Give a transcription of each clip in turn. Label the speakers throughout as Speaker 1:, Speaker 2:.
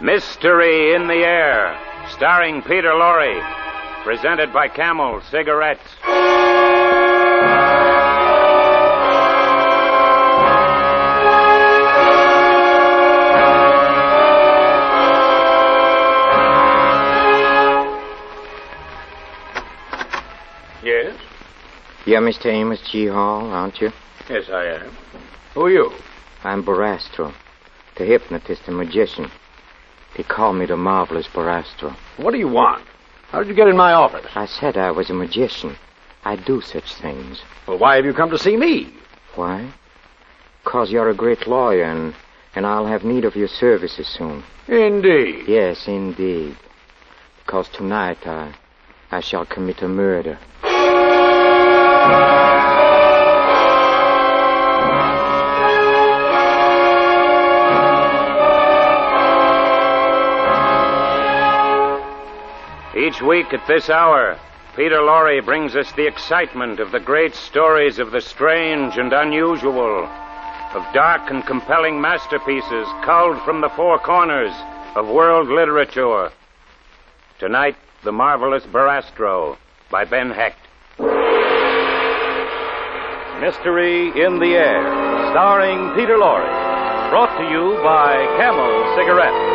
Speaker 1: Mystery in the Air, starring Peter Lorre, presented by Camel Cigarettes.
Speaker 2: Yes?
Speaker 3: You're Mr. Amos G. Hall, aren't you?
Speaker 2: Yes, I am. Who are you?
Speaker 3: I'm Barastro, the hypnotist and magician. They call me the Marvelous Barastro.
Speaker 2: What do you want? How did you get in my office?
Speaker 3: I said I was a magician. I do such things.
Speaker 2: Well, why have you come to see me?
Speaker 3: Why? 'Cause you're a great lawyer, and I'll have need of your services soon.
Speaker 2: Indeed.
Speaker 3: Yes, indeed. 'Cause tonight I shall commit a murder.
Speaker 1: Each week at this hour, Peter Lorre brings us the excitement of the great stories of the strange and unusual, of dark and compelling masterpieces culled from the four corners of world literature. Tonight, The Marvelous Barastro by Ben Hecht.
Speaker 4: Mystery in the Air, starring Peter Lorre. Brought to you by Camel Cigarettes.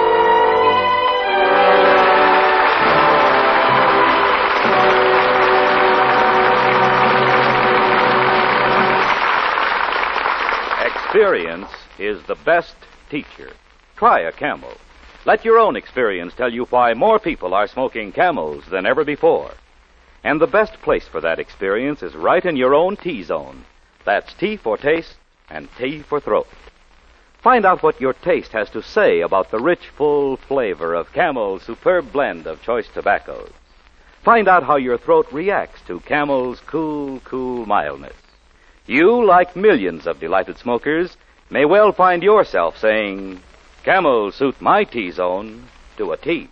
Speaker 4: Experience is the best teacher. Try a Camel. Let your own experience tell you why more people are smoking Camels than ever before. And the best place for that experience is right in your own T-zone. That's T for taste and T for throat. Find out what your taste has to say about the rich, full flavor of Camel's superb blend of choice tobaccos. Find out how your throat reacts to Camel's cool, cool mildness. You, like millions of delighted smokers, may well find yourself saying, Camel suit my T-zone to a T.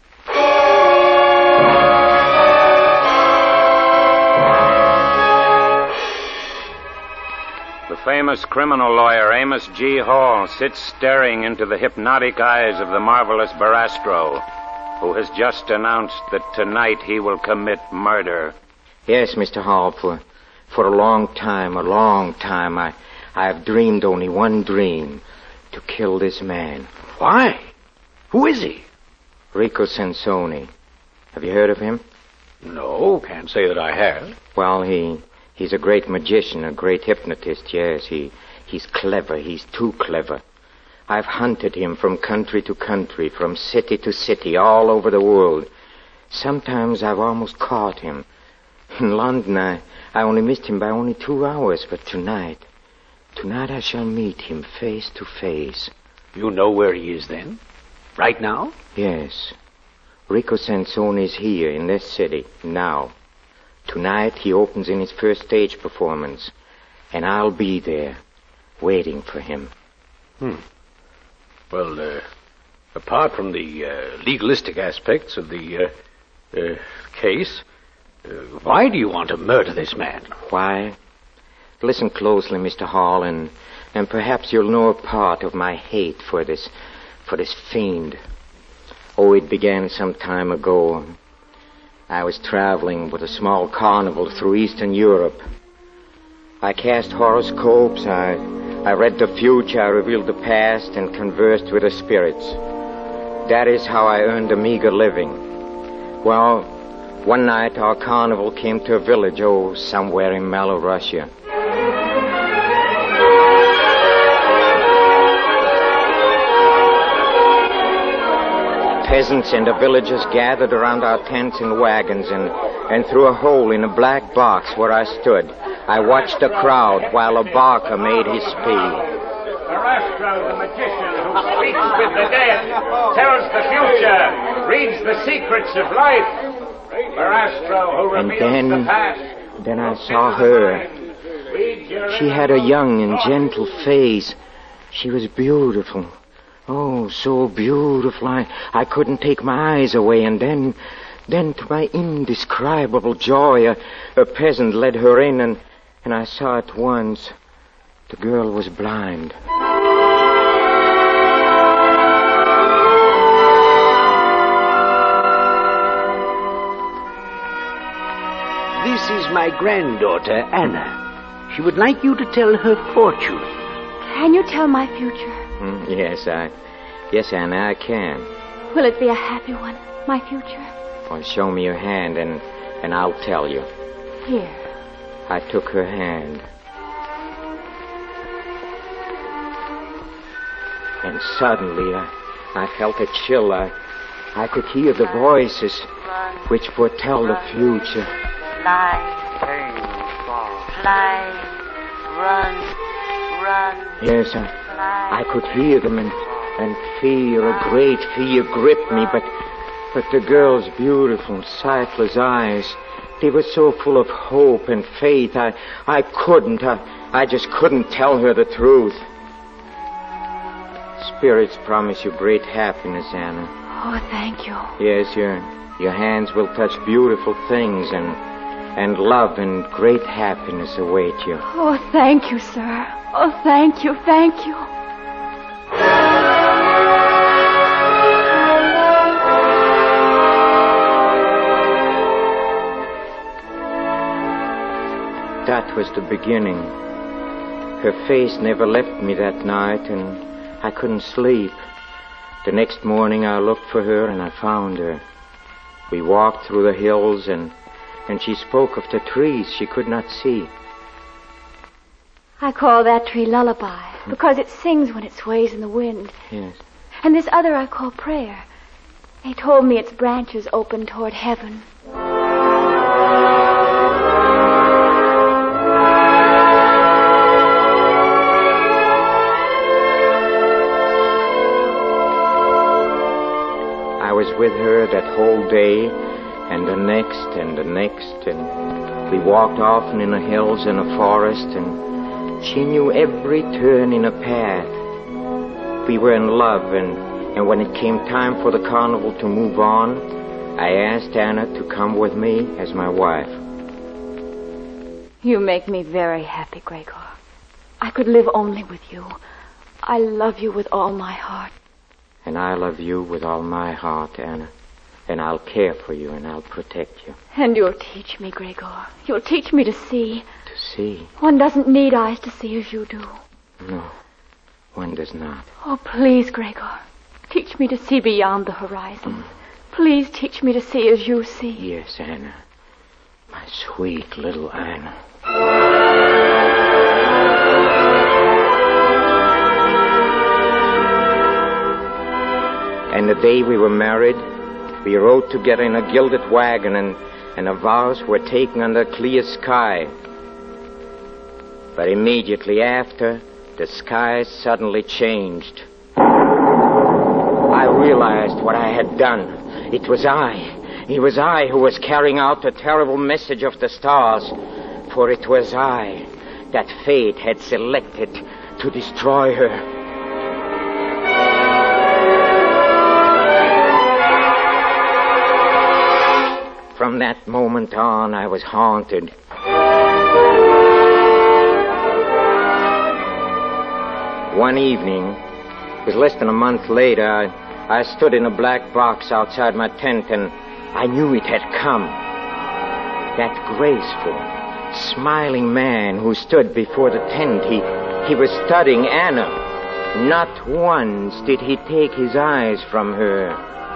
Speaker 1: The famous criminal lawyer Amos G. Hall sits staring into the hypnotic eyes of the Marvelous Barastro, who has just announced that tonight he will commit murder.
Speaker 3: Yes, Mr. Hall, for a long time, I have dreamed only one dream, to kill this man.
Speaker 2: Why? Who is he?
Speaker 3: Rico Sansoni. Have you heard of him?
Speaker 2: No, can't say that I have.
Speaker 3: Well, he's a great magician, a great hypnotist, yes. He's clever. He's too clever. I've hunted him from country to country, from city to city, all over the world. Sometimes I've almost caught him. In London, I only missed him by only 2 hours, but tonight I shall meet him face to face.
Speaker 2: You know where he is then? Right now?
Speaker 3: Yes. Rico Sansoni is here in this city, now. Tonight he opens in his first stage performance, and I'll be there, waiting for him.
Speaker 2: Well, apart from the legalistic aspects of the case, why do you want to murder this man?
Speaker 3: Why? Listen closely, Mr. Hall, and perhaps you'll know a part of my hate for this fiend. Oh, it began some time ago. I was traveling with a small carnival through Eastern Europe. I cast horoscopes, I read the future, I revealed the past, and conversed with the spirits. That is how I earned a meager living. Well, one night our carnival came to a village, somewhere in Malorussia. Peasants and the villagers gathered around our tents and wagons, and through a hole in a black box where I stood, I watched the crowd while a barker made his speed.
Speaker 1: Barastro, the magician who speaks with the dead, tells the future, reads the secrets of life. Barastro, who reveals the past.
Speaker 3: Then I saw her. She had a young and gentle face. She was beautiful. Oh, so beautiful. I couldn't take my eyes away. And then to my indescribable joy, a peasant led her in, and I saw at once the girl was blind.
Speaker 2: This is my granddaughter, Anna. She would like you to tell her fortune.
Speaker 5: Can you tell my future?
Speaker 3: Yes, Anna, I can.
Speaker 5: Will it be a happy one, my future?
Speaker 3: Well, show me your hand, and I'll tell you.
Speaker 5: Here.
Speaker 3: I took her hand. And suddenly, I felt a chill. I could hear the voices which foretell the future.
Speaker 6: Fly, run.
Speaker 3: Yes, I could hear them, and fear, a great fear gripped me, but the girl's beautiful, sightless eyes, they were so full of hope and faith, I just couldn't tell her the truth. Spirits promise you great happiness, Anna.
Speaker 5: Oh, thank you.
Speaker 3: Yes, your hands will touch beautiful things, and love and great happiness await you.
Speaker 5: Oh, thank you, sir. Oh, thank you.
Speaker 3: That was the beginning. Her face never left me that night, and I couldn't sleep. The next morning I looked for her, and I found her. We walked through the hills, and she spoke of the trees she could not see.
Speaker 5: I call that tree Lullaby, because it sings when it sways in the wind.
Speaker 3: Yes.
Speaker 5: And this other I call Prayer. They told me its branches open toward heaven.
Speaker 3: I was with her that whole day, and the next, and we walked often in the hills and the forest, and she knew every turn in a path. We were in love, and when it came time for the carnival to move on, I asked Anna to come with me as my wife.
Speaker 5: You make me very happy, Gregor. I could live only with you. I love you with all my heart.
Speaker 3: And I love you with all my heart, Anna. And I'll care for you, and I'll protect you.
Speaker 5: And you'll teach me, Gregor. You'll teach me to see.
Speaker 3: To see?
Speaker 5: One doesn't need eyes to see as you do.
Speaker 3: No, one does not.
Speaker 5: Oh, please, Gregor. Teach me to see beyond the horizon. Please teach me to see as you see.
Speaker 3: Yes, Anna. My sweet little Anna. And the day we were married, we rode together in a gilded wagon, and our vows were taken under a clear sky. But immediately after, the sky suddenly changed. I realized what I had done. It was I who was carrying out the terrible message of the stars. For it was I that fate had selected to destroy her. From that moment on, I was haunted. One evening, it was less than a month later, I stood in a black box outside my tent, and I knew it had come. That graceful, smiling man who stood before the tent, he was studying Anna. Not once did he take his eyes from her.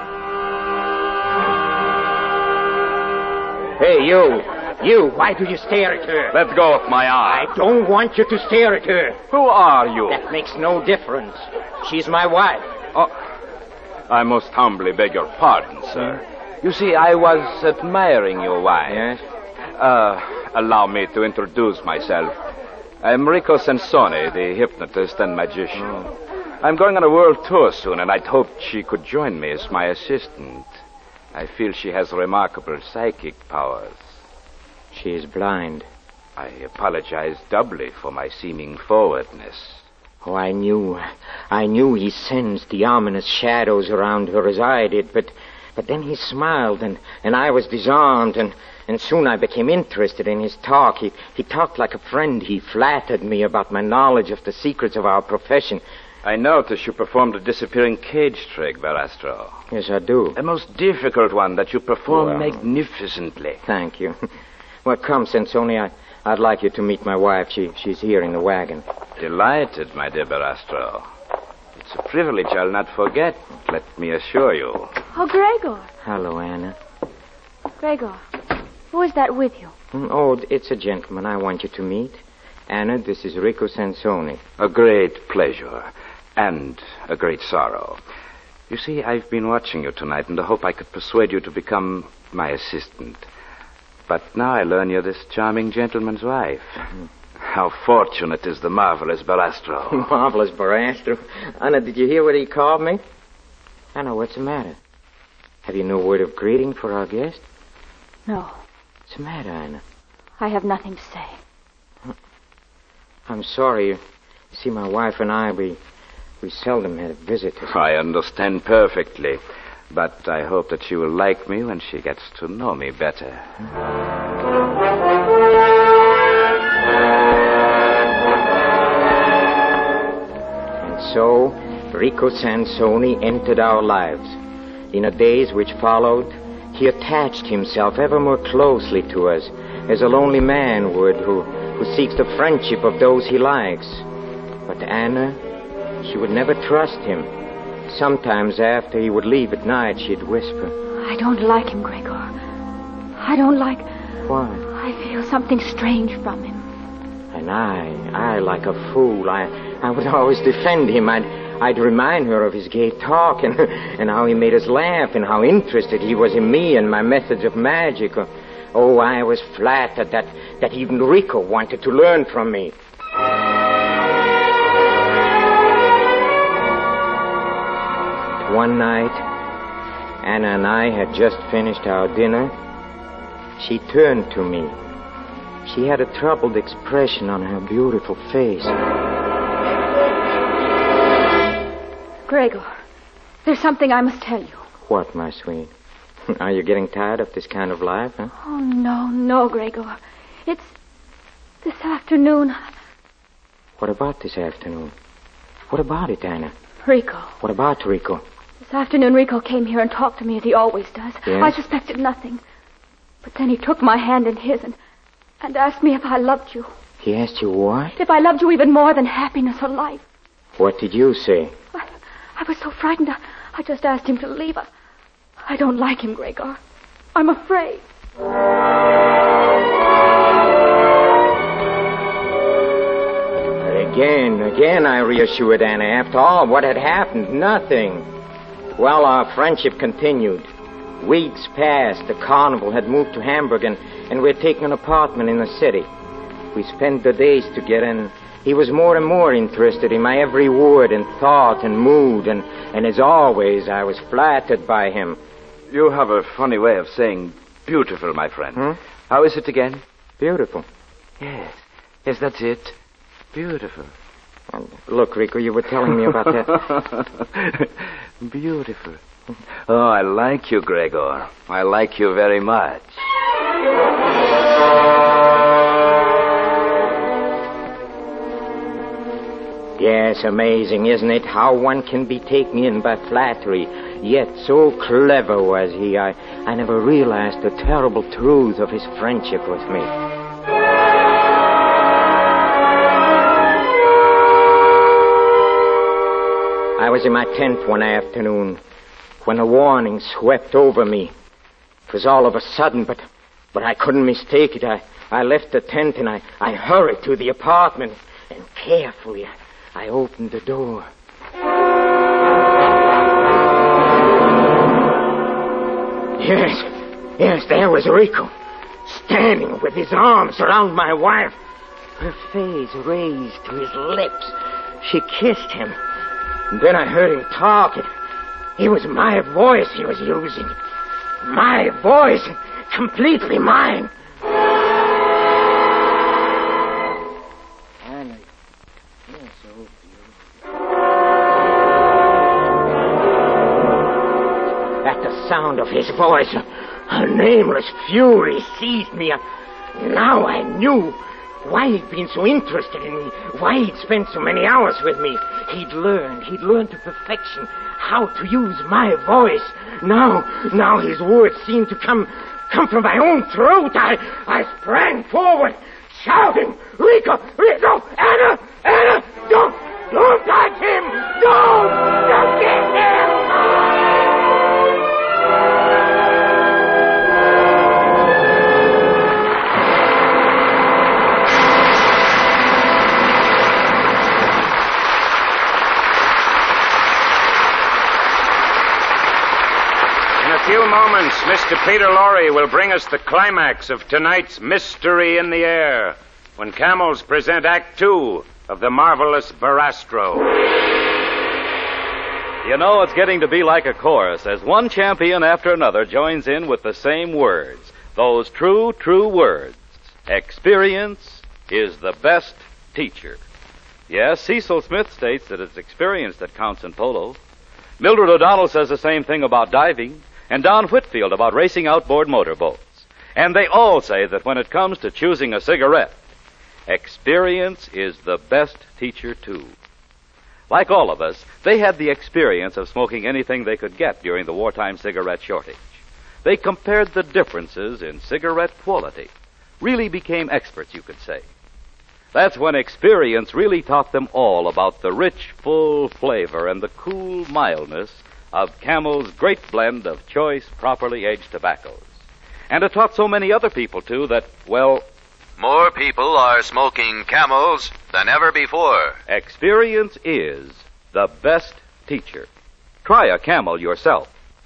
Speaker 3: Hey, you, why do you stare at her?
Speaker 4: Let go of my arm.
Speaker 3: I don't want you to stare at her.
Speaker 4: Who are you?
Speaker 3: That makes no difference. She's my wife.
Speaker 4: Oh, I most humbly beg your pardon, sir. You see, I was admiring your wife.
Speaker 3: Yes?
Speaker 4: Allow me to introduce myself. I'm Rico Sansone, the hypnotist and magician.
Speaker 3: Oh.
Speaker 4: I'm going on a world tour soon, and I'd hoped she could join me as my assistant. I feel she has remarkable psychic powers.
Speaker 3: She is blind.
Speaker 4: I apologize doubly for my seeming forwardness.
Speaker 3: Oh, I knew he sensed the ominous shadows around her as I did, but then he smiled, and I was disarmed, and soon I became interested in his talk. He talked like a friend. He flattered me about my knowledge of the secrets of our profession.
Speaker 4: I noticed you performed a disappearing cage trick, Verastro.
Speaker 3: Yes, I do.
Speaker 4: A most difficult one that you perform
Speaker 3: Well,
Speaker 4: magnificently.
Speaker 3: Thank you. Well, come, Sansoni. I'd like you to meet my wife. She's here in the wagon.
Speaker 6: Delighted, my dear Barastro. It's a privilege I'll not forget, let me assure you.
Speaker 5: Oh, Gregor.
Speaker 3: Hello, Anna.
Speaker 5: Gregor, who is that with you?
Speaker 3: Oh, it's a gentleman I want you to meet. Anna, this is Rico Sansoni.
Speaker 6: A great pleasure and a great sorrow. You see, I've been watching you tonight in the hope I could persuade you to become my assistant. But now I learn you're this charming gentleman's wife. How fortunate is the marvelous Barastro.
Speaker 3: Marvelous Barastro. Anna, did you hear what he called me? Anna, what's the matter? Have you no word of greeting for our guest?
Speaker 5: No.
Speaker 3: What's the matter, Anna?
Speaker 5: I have nothing to say.
Speaker 3: I'm sorry. You see, my wife and I, we seldom have visitors.
Speaker 6: I understand perfectly. But I hope that she will like me when she gets to know me better.
Speaker 3: And so, Rico Sansoni entered our lives. In the days which followed, he attached himself ever more closely to us, as a lonely man would who seeks the friendship of those he likes. But Anna, she would never trust him. Sometimes after he would leave at night, she'd whisper,
Speaker 5: I don't like him, Gregor. I don't like...
Speaker 3: Why?
Speaker 5: I feel something strange from him.
Speaker 3: And I, like a fool, I would always defend him. I'd remind her of his gay talk and how he made us laugh and how interested he was in me and my methods of magic. Oh, I was flattered that even Rico wanted to learn from me. One night, Anna and I had just finished our dinner. She turned to me. She had a troubled expression on her beautiful face.
Speaker 5: Gregor, there's something I must tell you.
Speaker 3: What, my sweet? Are you getting tired of this kind of life, huh?
Speaker 5: Oh, no, Gregor. It's this afternoon.
Speaker 3: What about this afternoon? What about it, Anna?
Speaker 5: Rico.
Speaker 3: What about Rico?
Speaker 5: This afternoon, Rico came here and talked to me as he always does.
Speaker 3: Yes?
Speaker 5: I suspected nothing. But then he took my hand in his and asked me if I loved you.
Speaker 3: He asked you what?
Speaker 5: If I loved you even more than happiness or life.
Speaker 3: What did you say?
Speaker 5: I was so frightened, I just asked him to leave. I don't like him, Gregor. I'm afraid.
Speaker 3: Again, I reassured Anna. After all, what had happened? Nothing. Well, our friendship continued. Weeks passed. The carnival had moved to Hamburg, and we'd taken an apartment in the city. We spent the days together, and he was more and more interested in my every word and thought and mood, and as always, I was flattered by him.
Speaker 6: You have a funny way of saying beautiful, my friend. How is it again?
Speaker 3: Beautiful.
Speaker 6: Yes, that's it. Beautiful.
Speaker 3: Look, Rico, you were telling me about that.
Speaker 6: Beautiful. Oh, I like you, Gregor. I like you very much.
Speaker 3: Yes, amazing, isn't it? How one can be taken in by flattery. Yet so clever was he. I never realized the terrible truth of his friendship with me. I was in my tent one afternoon when a warning swept over me. It was all of a sudden, but I couldn't mistake it. I left the tent and I hurried to the apartment, and carefully I opened the door. Yes, there was Rico, standing with his arms around my wife, her face raised to his lips. She kissed him. And then I heard him talk. It was my voice he was using. My voice, completely mine. Anna, you're so beautiful. At the sound of his voice, a nameless fury seized me. Now I knew why he'd been so interested in me, why he'd spent so many hours with me. He'd learned to perfection how to use my voice. Now his words seemed to come come from my own throat, I sprang forward, shouting, Rico, Anna, don't touch him! Don't get him!
Speaker 1: In a few moments, Mr. Peter Lorre will bring us the climax of tonight's Mystery in the Air, when camels present Act 2 of the marvelous Barastro.
Speaker 4: You know, it's getting to be like a chorus as one champion after another joins in with the same words. Those true words. Experience is the best teacher. Yes, Cecil Smith states that it's experience that counts in polo. Mildred O'Donnell says the same thing about diving, and Don Whitfield about racing outboard motorboats. And they all say that when it comes to choosing a cigarette, experience is the best teacher, too. Like all of us, they had the experience of smoking anything they could get during the wartime cigarette shortage. They compared the differences in cigarette quality. Really became experts, you could say. That's when experience really taught them all about the rich, full flavor and the cool mildness of Camel's great blend of choice, properly aged tobaccos. And it taught so many other people, too, that, well,
Speaker 7: more people are smoking Camels than ever before.
Speaker 4: experience is the best teacher. Try a Camel yourself.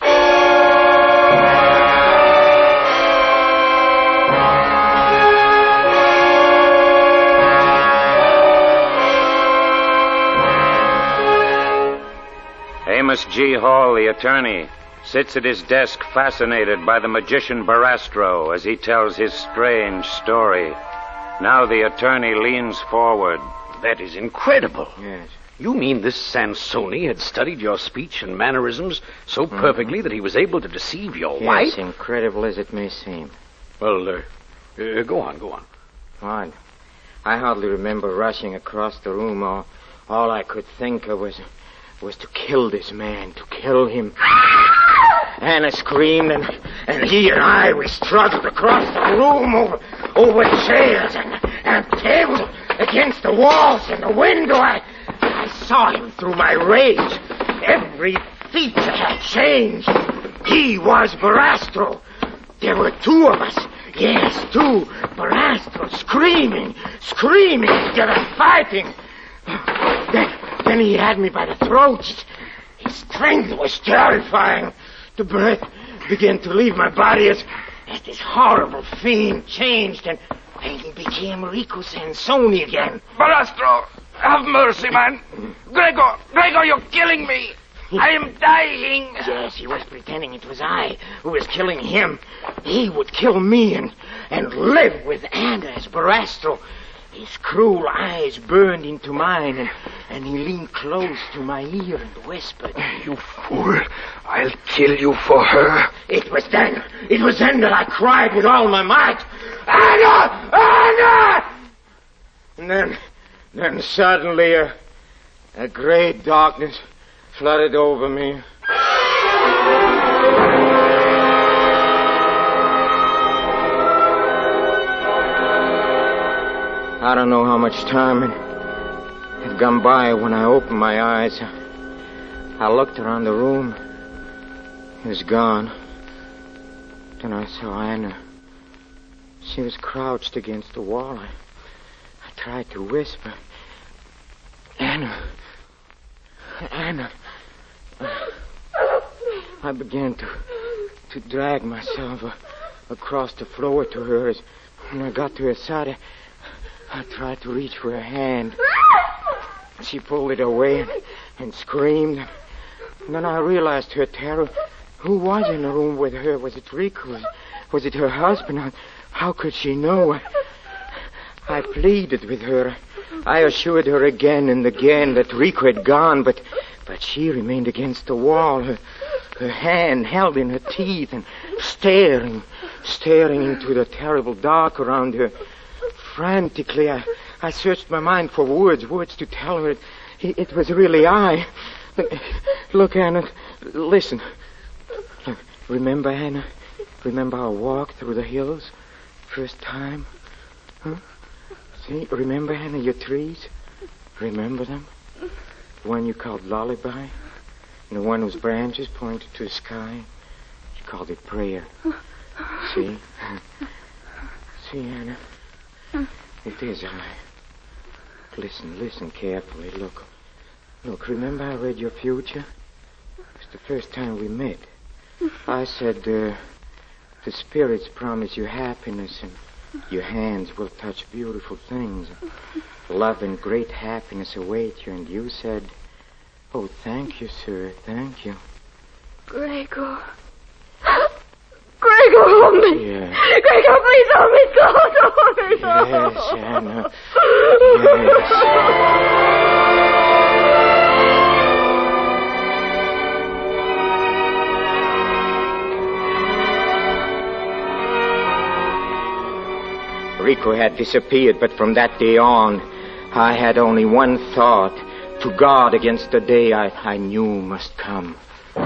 Speaker 1: Amos G. Hall, the attorney, sits at his desk fascinated by the magician Barastro as he tells his strange story. Now the attorney leans forward.
Speaker 2: That is incredible.
Speaker 3: Yes.
Speaker 2: You mean this Sansoni had studied your speech and mannerisms so perfectly that he was able to deceive your wife?
Speaker 3: Yes, incredible as it may seem.
Speaker 2: Well, go on.
Speaker 3: What? I hardly remember rushing across the room. All I could think of was to kill this man, to kill him. Anna screamed, and he and I, we struggled across the room over chairs and tables, against the walls and the window. I saw him through my rage. Every feature had changed. He was Barastro. There were two of us. Yes, two. Barastro screaming together, fighting. Then he had me by the throat. His strength was terrifying. The breath began to leave my body as this horrible fiend changed and he became Rico Sansoni again.
Speaker 8: Barastro, have mercy, man. Gregor, you're killing me. I am dying.
Speaker 3: Yes, he was pretending it was I who was killing him. He would kill me and live with Anna as Barastro. His cruel eyes burned into mine, and he leaned close to my ear and whispered,
Speaker 8: You fool. I'll kill you for her.
Speaker 3: It was then that I cried with all my might, Anna! And then suddenly a great darkness flooded over me. I don't know how much time had gone by when I opened my eyes. I looked around the room. He was gone. Then I saw Anna. She was crouched against the wall. I tried to whisper, Anna. I began to drag myself across the floor to her. When I got to her side, I tried to reach for her hand. She pulled it away and screamed. And then I realized her terror. Who was in the room with her? Was it Rico? Was it her husband? How could she know? I pleaded with her. I assured her again and again that Rico had gone, but she remained against the wall, her hand held in her teeth and staring into the terrible dark around her. Frantically, I searched my mind for words to tell her it was really I. Look, Anna, listen. Remember, Anna? Remember our walk through the hills? First time? Huh? See, remember, Hannah, your trees? Remember them? The one you called Lullaby? And the one whose branches pointed to the sky? You called it Prayer. See? See, Hannah? It is I. Listen carefully. Look, remember I read your future? It was the first time we met. I said, the spirits promise you happiness, and your hands will touch beautiful things. Love and great happiness await you, and you said, oh, thank you, sir, thank you.
Speaker 5: Gregor. Gregor, hold me.
Speaker 3: Yeah.
Speaker 5: Gregor, please hold me close. Hold me close.
Speaker 3: Yes, Anna. Yes. Rico had disappeared, but from that day on, I had only one thought, to guard against the day I knew must come.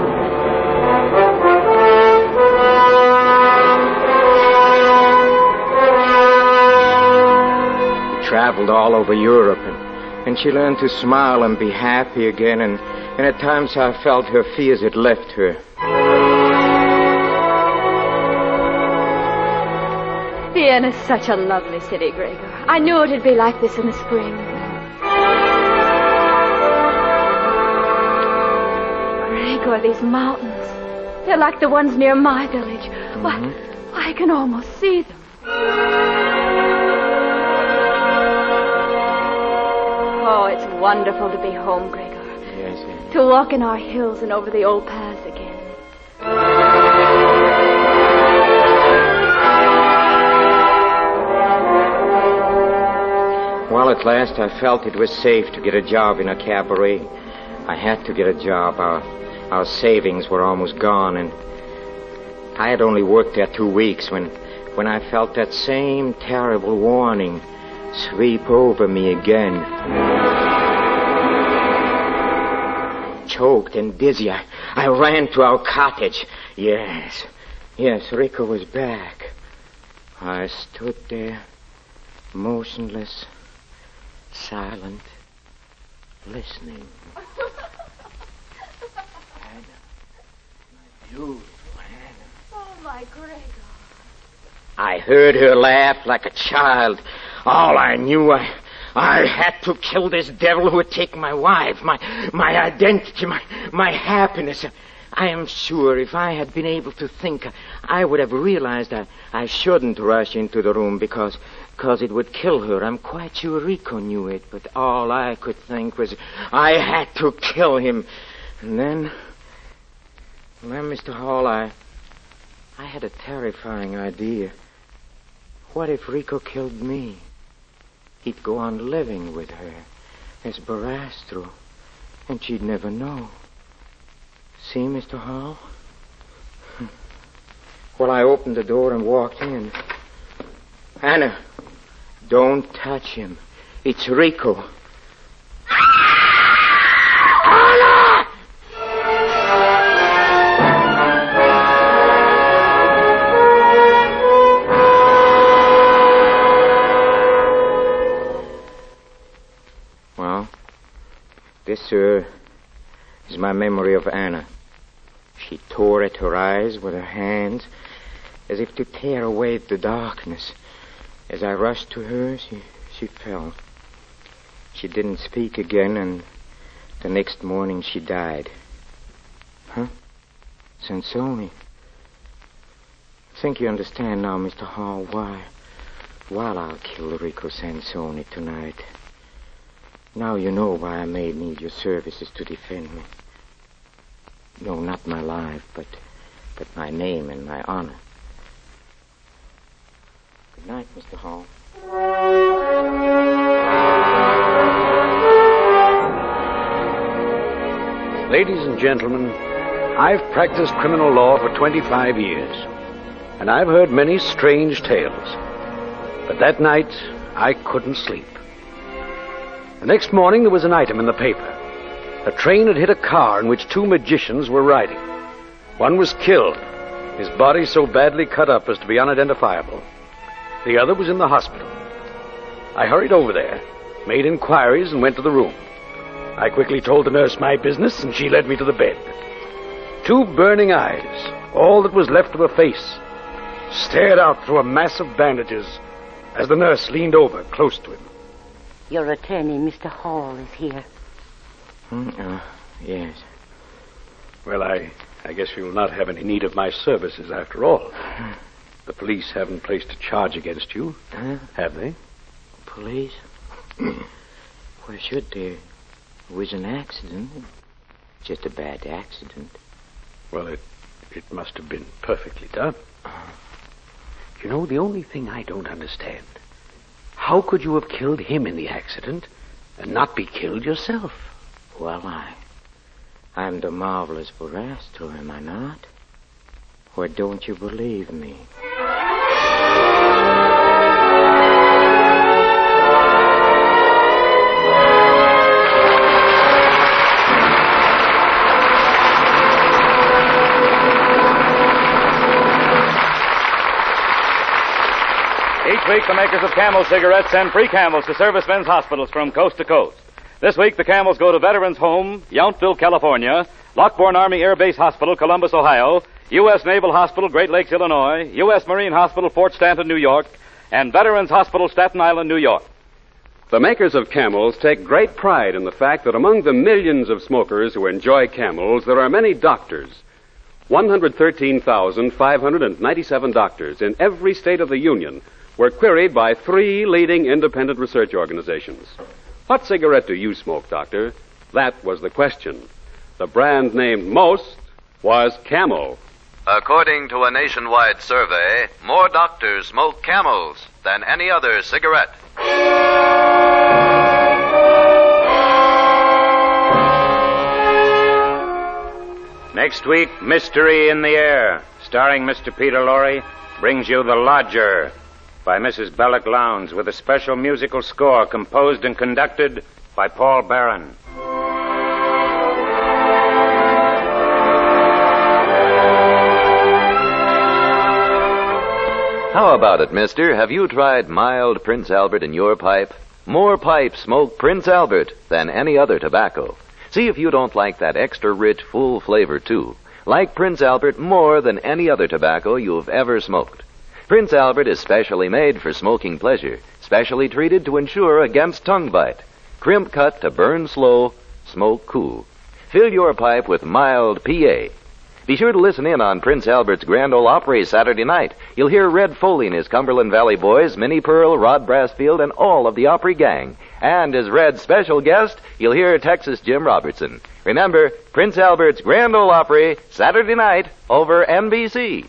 Speaker 3: We traveled all over Europe, and she learned to smile and be happy again, and at times I felt her fears had left her.
Speaker 5: Vienna's such a lovely city, Gregor. I knew it'd be like this in the spring. Gregor, these mountains. They're like the ones near my village. Why, I can almost see them. Oh, it's wonderful to be home, Gregor.
Speaker 3: Yes, yes.
Speaker 5: To walk in our hills and over the old paths again.
Speaker 3: Well, at last I felt it was safe to get a job in a cabaret. I had to get a job. Our savings were almost gone, and I had only worked there 2 weeks when I felt that same terrible warning sweep over me again. Choked and dizzy, I ran to our cottage. Yes, Rico was back. I stood there, motionless, silent, listening. Hannah, my beautiful Hannah.
Speaker 5: Oh, my Gregor.
Speaker 3: I heard her laugh like a child. All I knew, I had to kill this devil who would take my wife, my identity, my happiness. I am sure if I had been able to think, I would have realized I shouldn't rush into the room because it would kill her. I'm quite sure Rico knew it, but all I could think was I had to kill him. And then, Mr. Hall, I had a terrifying idea. What if Rico killed me? He'd go on living with her as Barastro, and she'd never know. See, Mr. Hall? Well, I opened the door and walked in. Anna, don't touch him. It's Rico. Anna! Well, this, sir, is my memory of Anna. She tore at her eyes with her hands as if to tear away the darkness. As I rushed to her, she fell. She didn't speak again, and the next morning she died. Huh? Sansoni. I think you understand now, Mr. Hall, why I'll kill Rico Sansoni tonight. Now you know why I may need your services to defend me. No, not my life, but my name and my honor. Good night, Mr. Hall.
Speaker 2: Ladies and gentlemen, I've practiced criminal law for 25 years, and I've heard many strange tales. But that night, I couldn't sleep. The next morning, there was an item in the paper. A train had hit a car in which 2 magicians were riding. One was killed, his body so badly cut up as to be unidentifiable. The other was in the hospital. I hurried over there, made inquiries, and went to the room. I quickly told the nurse my business, and she led me to the bed. 2 burning eyes, all that was left of her face, stared out through a mass of bandages as the nurse leaned over close to him.
Speaker 9: Your attorney, Mr. Hall, is here.
Speaker 3: Yes.
Speaker 2: Well, I guess you'll not have any need of my services after all. The police haven't placed a charge against you, have they?
Speaker 3: Police? Why should they? It was an accident. Just a bad accident.
Speaker 2: Well, it must have been perfectly done. You know, the only thing I don't understand, how could you have killed him in the accident and not be killed yourself?
Speaker 3: Well, I'm the marvelous Borasto, am I not? Or don't you believe me?
Speaker 4: Each week, the makers of Camel cigarettes send free Camels to servicemen's hospitals from coast to coast. This week, the Camels go to Veterans Home, Yountville, California, Lockbourne Army Air Base Hospital, Columbus, Ohio, U.S. Naval Hospital, Great Lakes, Illinois, U.S. Marine Hospital, Fort Stanton, New York, and Veterans Hospital, Staten Island, New York.
Speaker 10: The makers of Camels take great pride in the fact that among the millions of smokers who enjoy Camels, there are many doctors. 113,597 doctors in every state of the Union were queried by 3 leading independent research organizations. What cigarette do you smoke, Doctor? That was the question. The brand named most was Camel.
Speaker 7: According to a nationwide survey, more doctors smoke Camels than any other cigarette.
Speaker 1: Next week, Mystery in the Air, starring Mr. Peter Lorre, brings you The Lodger by Mrs. Belloc Lowndes with a special musical score composed and conducted by Paul Barron.
Speaker 7: How about it, mister? Have you tried mild Prince Albert in your pipe? More pipes smoke Prince Albert than any other tobacco. See if you don't like that extra rich, full flavor, too. Like Prince Albert more than any other tobacco you've ever smoked. Prince Albert is specially made for smoking pleasure, specially treated to ensure against tongue bite. Crimp cut to burn slow, smoke cool. Fill your pipe with mild PA. Be sure to listen in on Prince Albert's Grand Ole Opry Saturday night. You'll hear Red Foley and his Cumberland Valley Boys, Minnie Pearl, Rod Brassfield, and all of the Opry gang. And as Red's special guest, you'll hear Texas Jim Robertson. Remember, Prince Albert's Grand Ole Opry, Saturday night, over NBC.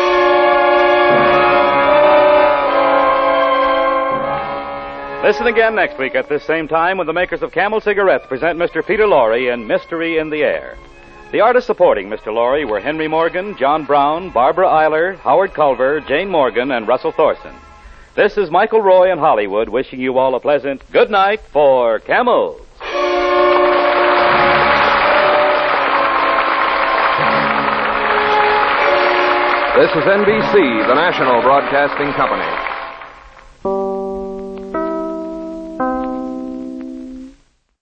Speaker 4: Listen again next week at this same time when the makers of Camel cigarettes present Mr. Peter Lorre in Mystery in the Air. The artists supporting Mr. Lorre were Henry Morgan, John Brown, Barbara Eiler, Howard Culver, Jane Morgan, and Russell Thorson. This is Michael Roy in Hollywood wishing you all a pleasant good night for Camels.
Speaker 11: This is NBC, the national broadcasting company.